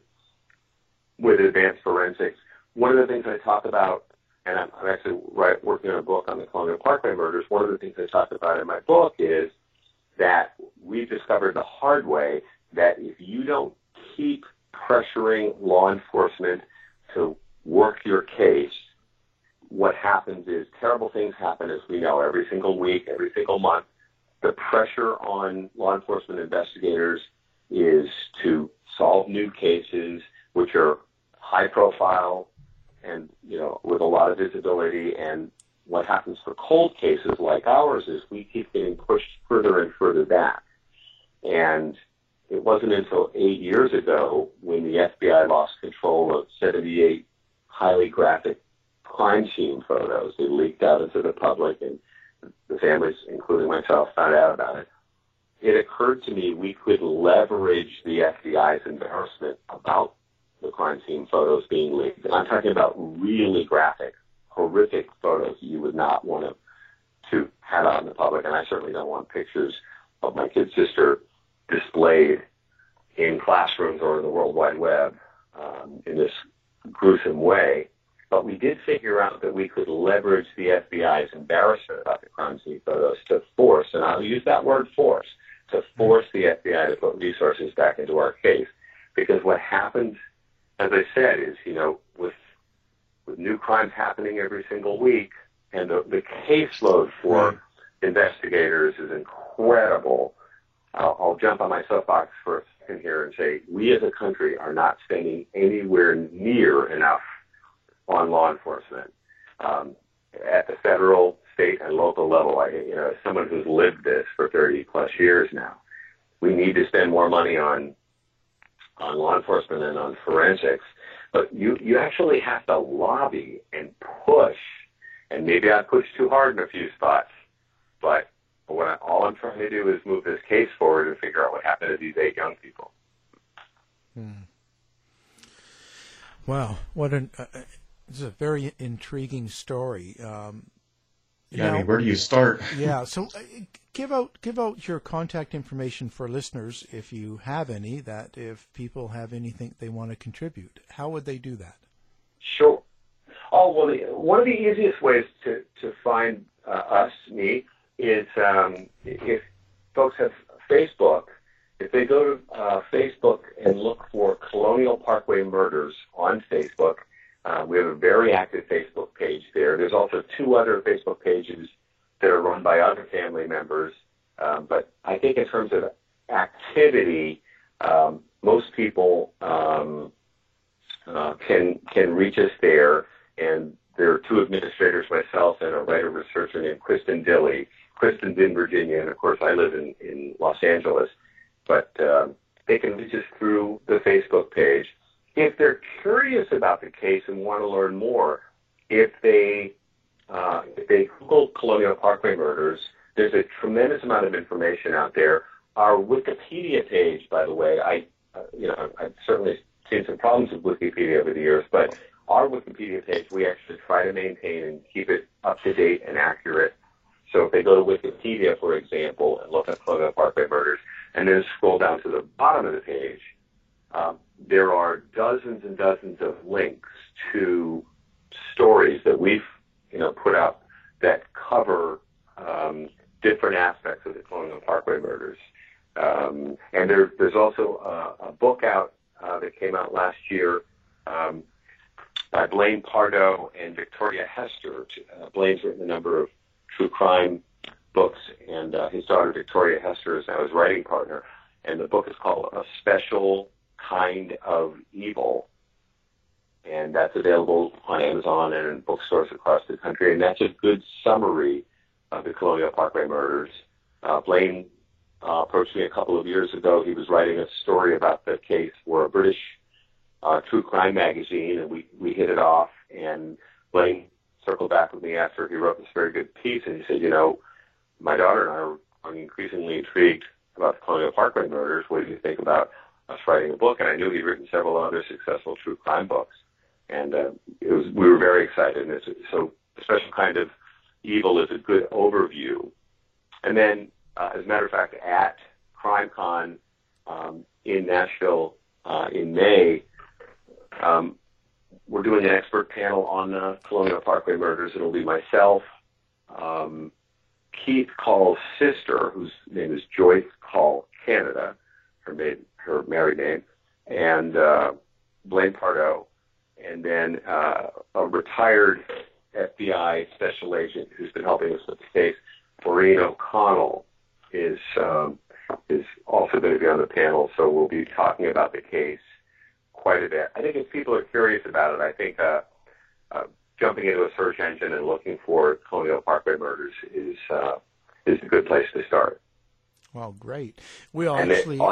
with advanced forensics. One of the things I talk about, and I'm, I'm actually right, working on a book on the Colonial Parkway murders, one of the things I talk about in my book is that we've discovered the hard way that if you don't keep pressuring law enforcement to work your case, what happens is terrible things happen, as we know, every single week, every single month. The pressure on law enforcement investigators is to solve new cases, which are high profile, and, you know, with a lot of visibility. And what happens for cold cases like ours is we keep getting pushed further and further back. And it wasn't until eight years ago when the F B I lost control of seventy-eight highly graphic crime scene photos. They leaked out into the public, and the families, including myself, found out about it. It occurred to me we could leverage the F B I's embarrassment about the crime scene photos being leaked. And I'm talking about really graphic, horrific photos you would not want to, to have out in the public. And I certainly don't want pictures of my kid sister displayed in classrooms or in the World Wide Web um, in this gruesome way. But we did figure out that we could leverage the F B I's embarrassment about the crime scene photos to force, and I'll use that word force, to force the F B I to put resources back into our case. Because what happens, as I said, is, you know, with with new crimes happening every single week, and the, the caseload for right. investigators is incredible. I'll, I'll jump on my soapbox for a second here and say we as a country are not spending anywhere near enough on law enforcement um, at the federal, state, and local level. I, you know, as someone who's lived this for thirty plus years now, we need to spend more money on on law enforcement and on forensics. But you, you actually have to lobby and push, and maybe I pushed too hard in a few spots, but what I, all I'm trying to do is move this case forward and figure out what happened to these eight young people.
Hmm. Wow, what an uh, it's a very intriguing story. Um,
yeah,
now,
I mean, where do you start?
yeah, so uh, give out give out your contact information for listeners, if you have any, that if people have anything they want to contribute, how would they do that?
Sure. Oh, well, the, one of the easiest ways to, to find uh, us, me, is um, if folks have Facebook, if they go to uh, Facebook and look for Colonial Parkway Murders on Facebook, uh, we have a very active Facebook page there. There's also two other Facebook pages that are run by other family members. Um, but I think in terms of activity, um, most people um, uh, can can reach us there. And there are two administrators, myself and a writer researcher named Kristen Dilley. Kristen's in Virginia, and of course I live in, in Los Angeles. But uh, they can reach us through the Facebook page. If they're curious about the case and want to learn more, if they uh, if they Google Colonial Parkway Murders, there's a tremendous amount of information out there. Our Wikipedia page, by the way, I uh, you know I've certainly seen some problems with Wikipedia over the years, but our Wikipedia page we actually try to maintain and keep it up to date and accurate. So if they go to Wikipedia, for example, and look at Colonial Parkway Murders, and then scroll down to the bottom of the page, um, there are dozens and dozens of links to stories that we've, you know, put out that cover um, different aspects of the Colonial Parkway Murders. Um, and there, there's also a, a book out uh, that came out last year um, by Blaine Pardoe and Victoria Hester. Uh, Blaine's written a number of true crime books, and uh, his daughter Victoria Hester is now his writing partner. And the book is called A Special Kind of Evil, and that's available on Amazon and in bookstores across the country. And that's a good summary of the Colonial Parkway Murders. Uh, Blaine uh, approached me a couple of years ago. He was writing a story about the case for a British uh, true crime magazine, and we, we hit it off. And Blaine circled back with me after he wrote this very good piece, and he said, you know, my daughter and I are increasingly intrigued about the Colonial Parkway Murders. What do you think about us writing a book? And I knew he'd written several other successful true crime books. And uh, it was, we were very excited. And it's, so A Special Kind of Evil is a good overview. And then, uh, as a matter of fact, at CrimeCon um, in Nashville uh, in May, um, we're doing an expert panel on uh, Colonial Parkway Murders. It'll be myself, um, Keith Call's sister, whose name is Joyce Call Canada, her maid, her married name, and uh, Blaine Pardoe, and then uh, a retired F B I special agent who's been helping us with the case, Maureen O'Connell, is um, is also going to be on the panel. So we'll be talking about the case quite a bit. I think if people are curious about it, I think uh, uh, jumping into a search engine and looking for Colonial Parkway Murders is uh, is a good place to start.
Well, great. We
and
obviously
it, on,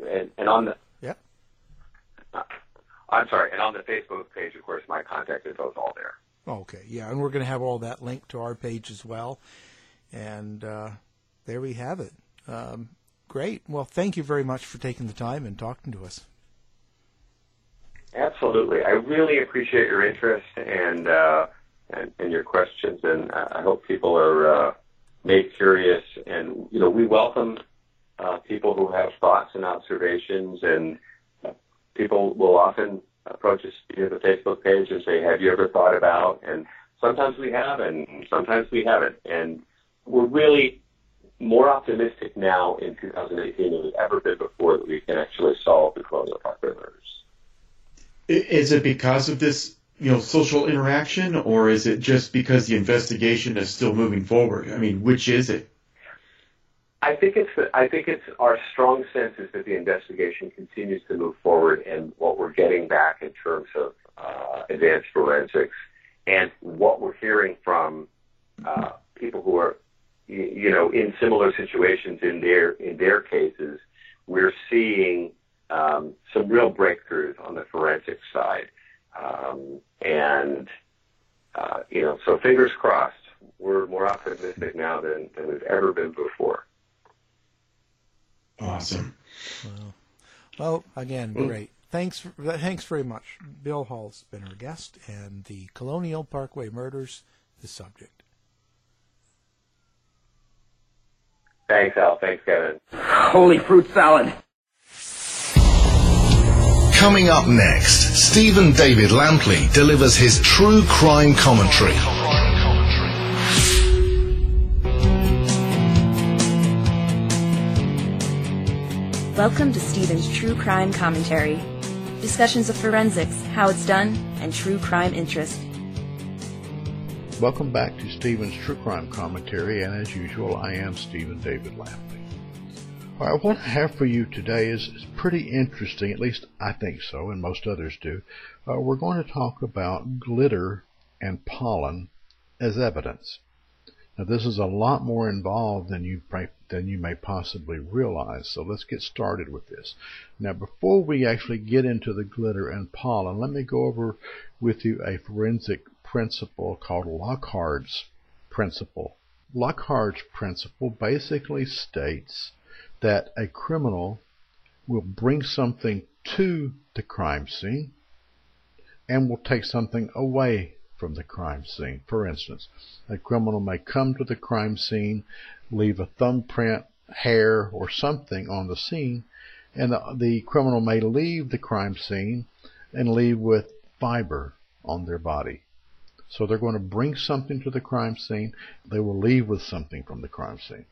and, and on the
Yeah.
uh, I'm sorry, and on the Facebook page, of course, my contact info is all there.
Okay, yeah, and we're going to have all that linked to our page as well. And uh, there we have it. Um, great. Well, thank you very much for taking the time and talking to us.
Absolutely. I really appreciate your interest and uh, and, and your questions, and I hope people are uh, made curious. And, you know, we welcome uh, people who have thoughts and observations, and uh, people will often approach us via the Facebook page and say, have you ever thought about? And sometimes we have, and sometimes we haven't. And we're really more optimistic now in two thousand eighteen than we've ever been before that we can actually solve the Colonial Parkway murders.
Is it because of this, you know, social interaction, or is it just because the investigation is still moving forward? I mean, which is it?
I think it's the, I think it's our strong sense is that the investigation continues to move forward, and what we're getting back in terms of uh, advanced forensics and what we're hearing from uh, people who are, you know, in similar situations in their in their cases, we're seeing um, some real breakthroughs on the forensic side, um, and uh, you know, so fingers crossed. We're more optimistic now than, than we've ever been before.
Awesome.
Well, well again, great. Thanks, for, thanks very much. Bill Hall's been our guest, and the Colonial Parkway murders, the subject.
Thanks, Al. Thanks, Kevin.
Holy fruit salad.
Coming up next, Stephen David Lampley delivers his true crime commentary.
Welcome to Stephen's True Crime Commentary. Discussions of forensics, how it's done, and true crime interest.
Welcome back to Stephen's True Crime Commentary, and as usual, I am Stephen David Lampley. All right, what I have for you today is, is pretty interesting, at least I think so, and most others do. Uh, we're going to talk about glitter and pollen as evidence. Now, this is a lot more involved than you than you may possibly realize, so let's get started with this. Now, before we actually get into the glitter and pollen, let me go over with you a forensic principle called Lockhardt's principle. Lockhardt's principle basically states that a criminal will bring something to the crime scene and will take something away from the crime scene. For instance, a criminal may come to the crime scene, leave a thumbprint, hair, or something on the scene, and the, the criminal may leave the crime scene and leave with fiber on their body. So they're going to bring something to the crime scene. They will leave with something from the crime scene.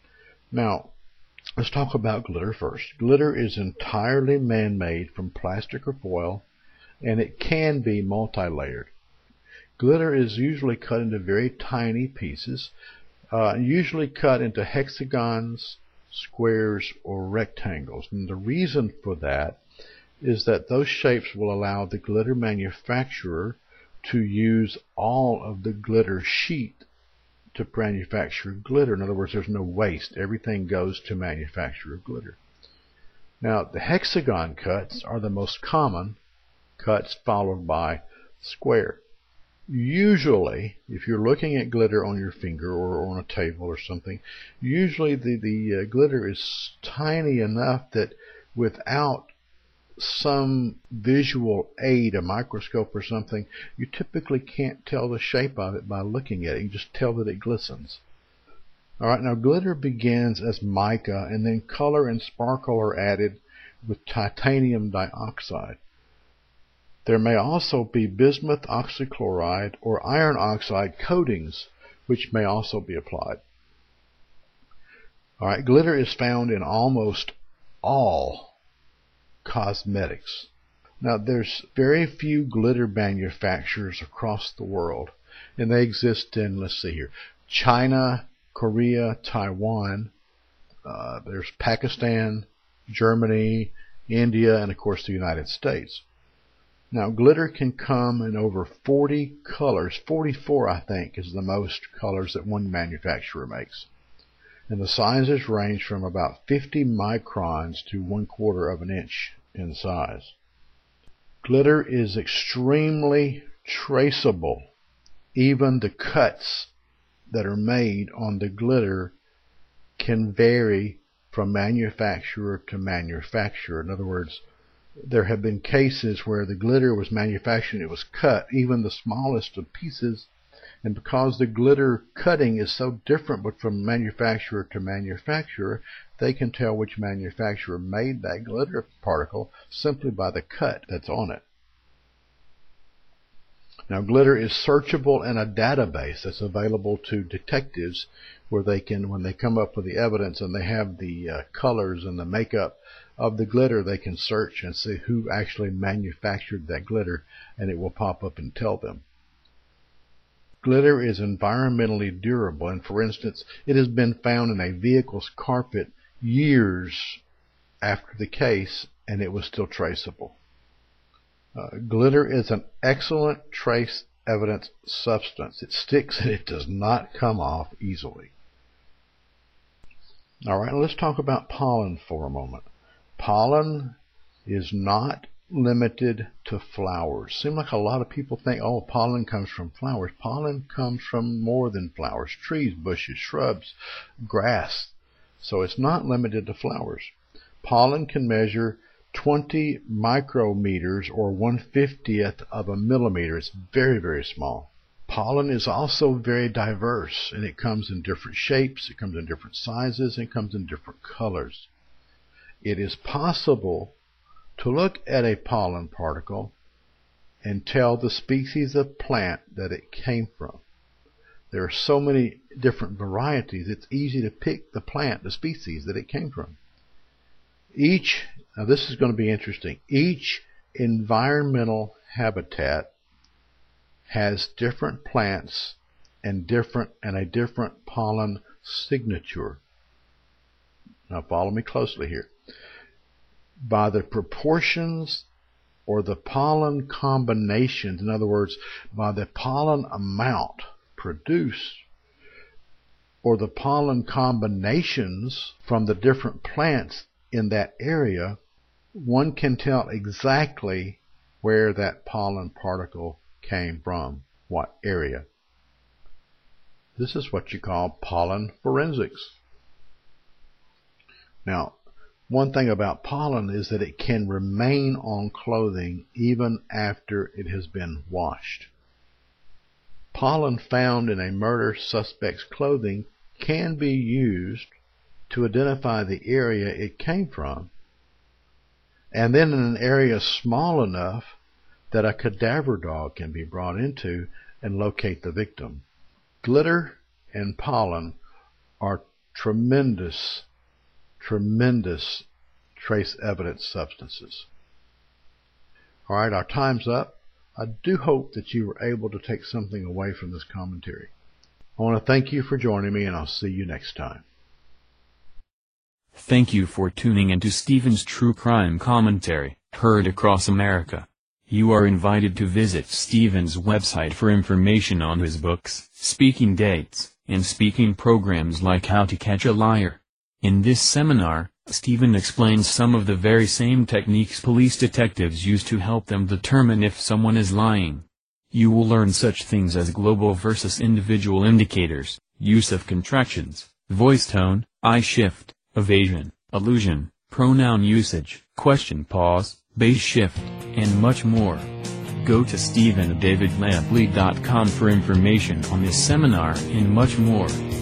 Now, let's talk about glitter first. Glitter is entirely man-made from plastic or foil, and it can be multi-layered. Glitter is usually cut into very tiny pieces, uh, usually cut into hexagons, squares, or rectangles. And the reason for that is that those shapes will allow the glitter manufacturer to use all of the glitter sheet to manufacture glitter. In other words, there's no waste. Everything goes to manufacture glitter. Now, the hexagon cuts are the most common cuts, followed by square. Usually, if you're looking at glitter on your finger or on a table or something, usually the, the uh, glitter is tiny enough that without some visual aid, a microscope or something, you typically can't tell the shape of it by looking at it. You just tell that it glistens. Alright, now glitter begins as mica, and then color and sparkle are added with titanium dioxide. There may also be bismuth oxychloride or iron oxide coatings, which may also be applied. Alright, glitter is found in almost all cosmetics. Now, there's very few glitter manufacturers across the world, and they exist in, let's see here, China, Korea, Taiwan, uh, there's Pakistan, Germany, India, and of course the United States. Now, glitter can come in over forty colors. forty-four, I think, is the most colors that one manufacturer makes. and the sizes range from about fifty microns to one quarter of an inch in size. Glitter is extremely traceable. Even the cuts that are made on the glitter can vary from manufacturer to manufacturer. In other words, there have been cases where the glitter was manufactured, it was cut, even the smallest of pieces, and because the glitter cutting is so different but from manufacturer to manufacturer, they can tell which manufacturer made that glitter particle simply by the cut that's on it. Now, glitter is searchable in a database that's available to detectives, where they can, when they come up with the evidence and they have the uh, colors and the makeup of the glitter, they can search and see who actually manufactured that glitter, and it will pop up and tell them. Glitter is environmentally durable, and for instance, it has been found in a vehicle's carpet years after the case, and it was still traceable. Uh, glitter is an excellent trace evidence substance. It sticks and it does not come off easily. All right, let's talk about pollen for a moment. Pollen is not limited to flowers. Seems like a lot of people think, oh, pollen comes from flowers. Pollen comes from more than flowers. Trees, bushes, shrubs, grass. So it's not limited to flowers. Pollen can measure twenty micrometers or one fiftieth of a millimeter. It's very, very small. Pollen is also very diverse, and it comes in different shapes, it comes in different sizes, and it comes in different colors. It is possible to look at a pollen particle and tell the species of plant that it came from. There are so many different varieties, it's easy to pick the plant, the species that it came from. Each, now this is going to be interesting, each environmental habitat has different plants and different and a different pollen signature. Now follow me closely here. By the proportions or the pollen combinations, in other words, by the pollen amount produced or the pollen combinations from the different plants in that area, one can tell exactly where that pollen particle came from, what area. This is what you call pollen forensics. Now, one thing about pollen is that it can remain on clothing even after it has been washed. Pollen found in a murder suspect's clothing can be used to identify the area it came from, and then in an area small enough that a cadaver dog can be brought into and locate the victim. Glitter and pollen are tremendous, tremendous trace evidence substances. All right, our time's up. I do hope that you were able to take something away from this commentary. I want to thank you for joining me, and I'll see you next time.
Thank you for tuning into Stephen's True Crime Commentary, heard across America. You are invited to visit Stephen's website for information on his books, speaking dates, and speaking programs like How to Catch a Liar. In this seminar, Stephen explains some of the very same techniques police detectives use to help them determine if someone is lying. You will learn such things as global versus individual indicators, use of contractions, voice tone, eye shift, evasion, illusion, pronoun usage, question pause, base shift, and much more. Go to stephen david lampley dot com for information on this seminar and much more.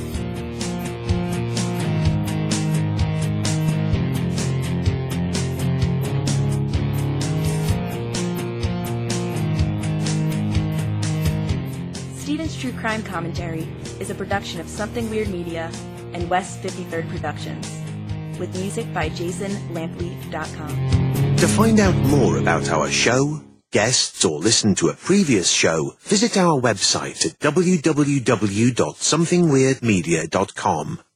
Stephen's True Crime Commentary is a production of Something Weird Media and West fifty-third Productions, with music by jason lampley dot com.
To find out more about our show, guests, or listen to a previous show, visit our website at w w w dot something weird media dot com.